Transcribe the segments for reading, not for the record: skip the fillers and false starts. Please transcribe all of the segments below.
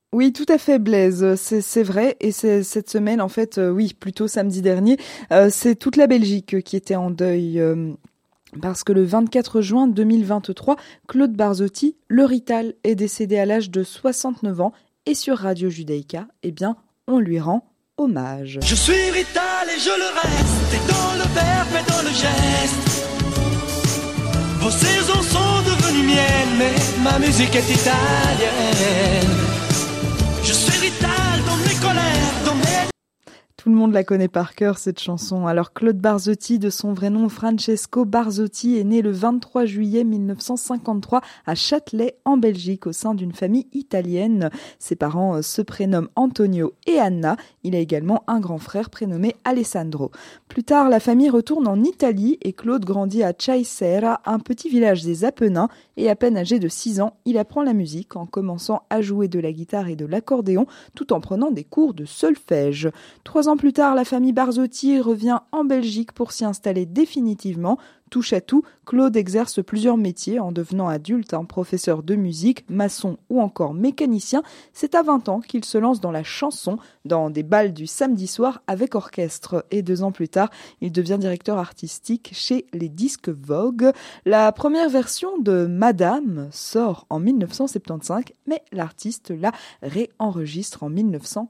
Oui, tout à fait, Blaise. C'est vrai. Et c'est cette semaine, en fait, oui, plutôt samedi dernier, c'est toute la Belgique qui était en deuil. Parce que le 24 juin 2023, Claude Barzotti, le Rital, est décédé à l'âge de 69 ans. Et sur Radio Judaïka, eh bien, on lui rend hommage. Je suis Rital et je le reste, et dans le verbe et dans le geste. Vos saisons sont devenues miennes, mais ma musique est italienne. Je suis Rital dans mes colères, dans mes... Tout le monde la connaît par cœur, cette chanson. Alors, Claude Barzotti, de son vrai nom Francesco Barzotti, est né le 23 juillet 1953 à Châtelet, en Belgique, au sein d'une famille italienne. Ses parents se prénomment Antonio et Anna. Il a également un grand frère prénommé Alessandro. Plus tard, la famille retourne en Italie et Claude grandit à Caesera, un petit village des Apennins. Et à peine âgé de 6 ans, il apprend la musique en commençant à jouer de la guitare et de l'accordéon, tout en prenant des cours de solfège. 3 ans plus tard, la famille Barzotti revient en Belgique pour s'y installer définitivement. Touche à tout, Claude exerce plusieurs métiers en devenant adulte, professeur de musique, maçon ou encore mécanicien. C'est à 20 ans qu'il se lance dans la chanson, dans des bals du samedi soir avec orchestre. Et 2 ans plus tard, il devient directeur artistique chez les Disques Vogue. La première version de Madame sort en 1975, mais l'artiste la réenregistre en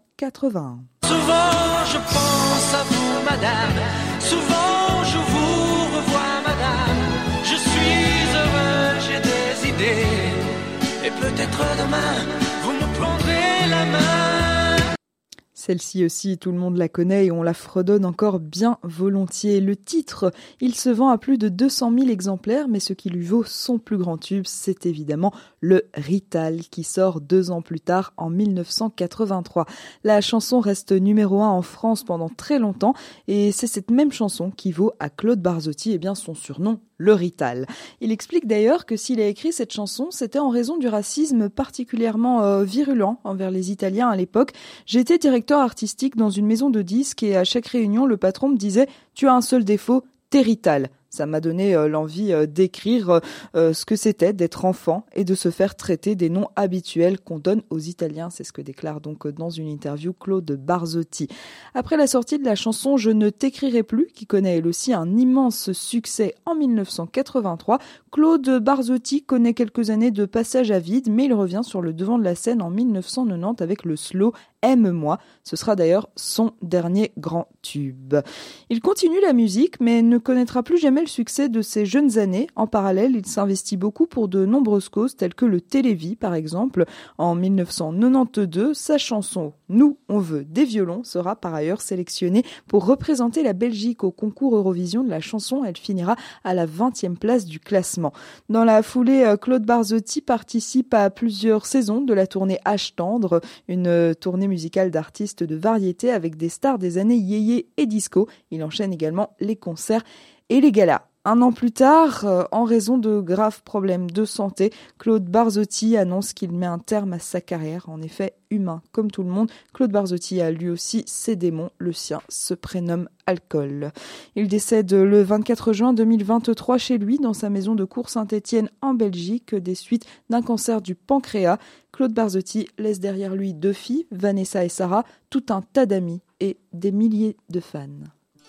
1981. Souvent je pense à vous, madame. Souvent je vous revois, madame. Je suis heureux, j'ai des idées. Et peut-être demain, vous me prendrez la main. Celle-ci aussi, tout le monde la connaît et on la fredonne encore bien volontiers. Le titre, il se vend à plus de 200 000 exemplaires, mais ce qui lui vaut son plus grand tube, c'est évidemment le Rital, qui sort 2 ans plus tard, en 1983. La chanson reste numéro 1 en France pendant très longtemps, et c'est cette même chanson qui vaut à Claude Barzotti eh bien, son surnom, le Rital. Il explique d'ailleurs que s'il a écrit cette chanson, c'était en raison du racisme particulièrement virulent envers les Italiens à l'époque. J'étais directeur artistique dans une maison de disques et à chaque réunion, le patron me disait « Tu as un seul défaut, t'es Rital ». Ça m'a donné l'envie d'écrire ce que c'était d'être enfant et de se faire traiter des noms habituels qu'on donne aux Italiens. C'est ce que déclare donc dans une interview Claude Barzotti. Après la sortie de la chanson Je ne t'écrirai plus, qui connaît elle aussi un immense succès en 1983, Claude Barzotti connaît quelques années de passage à vide, mais il revient sur le devant de la scène en 1990 avec le slow Aime-moi. Ce sera d'ailleurs son dernier grand tube. Il continue la musique, mais ne connaîtra plus jamais le succès de ses jeunes années. En parallèle, il s'investit beaucoup pour de nombreuses causes, telles que le Télévis, par exemple. En 1992, sa chanson « Nous, on veut des violons » sera par ailleurs sélectionnée pour représenter la Belgique au concours Eurovision de la chanson. Elle finira à la 20e place du classement. Dans la foulée, Claude Barzotti participe à plusieurs saisons de la tournée H Tendre, une tournée musicale d'artistes de variété avec des stars des années yéyé et disco. Il enchaîne également les concerts et les galas. 1 an plus tard, en raison de graves problèmes de santé, Claude Barzotti annonce qu'il met un terme à sa carrière. En effet, humain comme tout le monde, Claude Barzotti a lui aussi ses démons. Le sien se prénomme alcool. Il décède le 24 juin 2023 chez lui, dans sa maison de Cours-Saint-Étienne en Belgique, des suites d'un cancer du pancréas. Claude Barzotti laisse derrière lui 2 filles, Vanessa et Sarah, tout un tas d'amis et des milliers de fans.